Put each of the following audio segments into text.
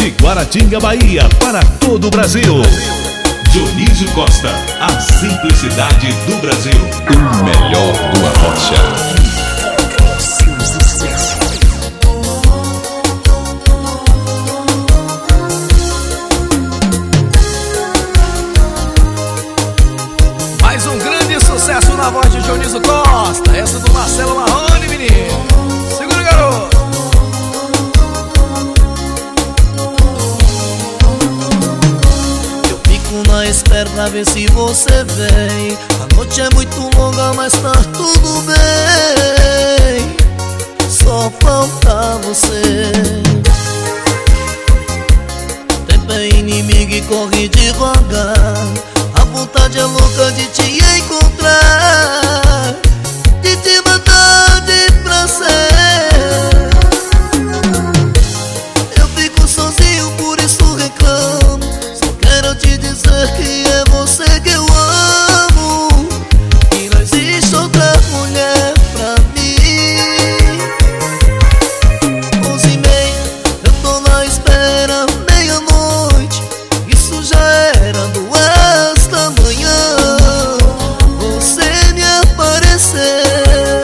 de Guaratinga, Bahia, para todo o Brasil. Dionísio Costa, a simplicidade do Brasil. O melhor do Arrocha. Mais um grande sucesso na voz de Dionísio Costa. Essa do Marcelo Marrone, menino. Segura, garoto. Eu fico na espera pra ver se você vem. A noite é muito longa, mas tá tudo bem. Só falta você. Tempo é inimigo e corre devagar. A vontade é louca de te encontrar, de te mandar de prazer. Eu fico sozinho, por isso reclamo. Só quero te dizer que é você que eu amo, e não existe outra mulher pra mim. 11h30, eu tô na espera, meia-noite. Isso já era duas da manhã. Você me apareceu.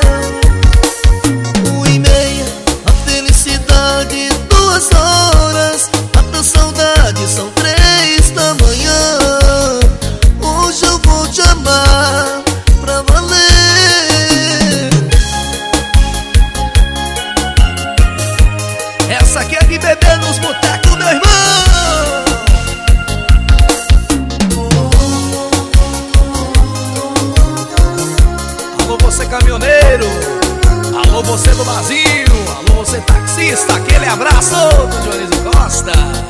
1h30, a felicidade 2 horas. A saudade são 3 da manhã. Hoje eu vou te amar pra valer. Essa aqui é de beber nos botecos, meu irmão. Alô, você caminhoneiro. Alô, você do barzinho. Alô, você taxista. Aquele abraço do Dionísio Costa.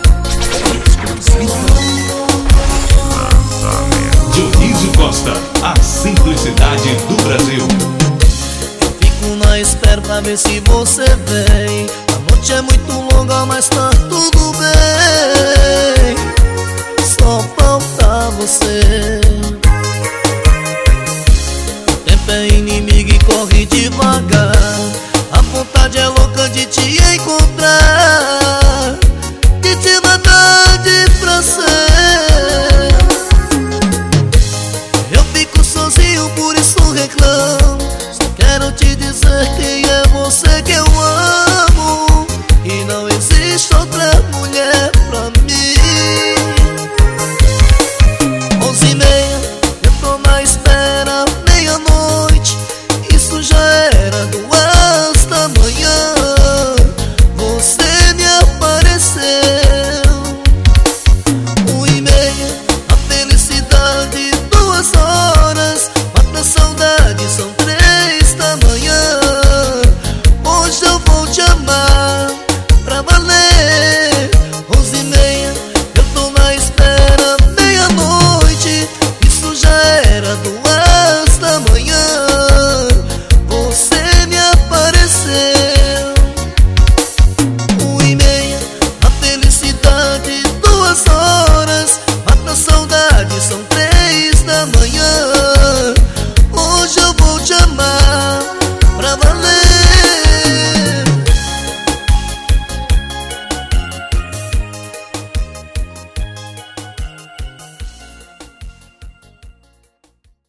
Dionísio Costa, a simplicidade do Brasil. Eu fico na espera pra ver se você vem. A noite é muito longa, mas tá